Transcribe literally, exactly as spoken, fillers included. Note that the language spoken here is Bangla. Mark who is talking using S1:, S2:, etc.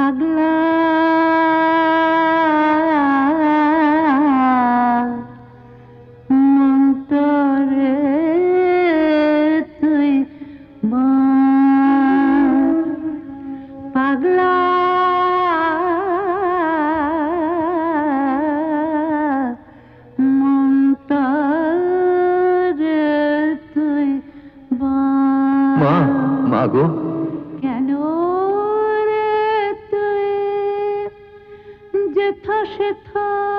S1: পাগলা মন্তরে তুই পাগলা মন্তরে তুই মা মা গো কেন রে তুই যেথা সেথা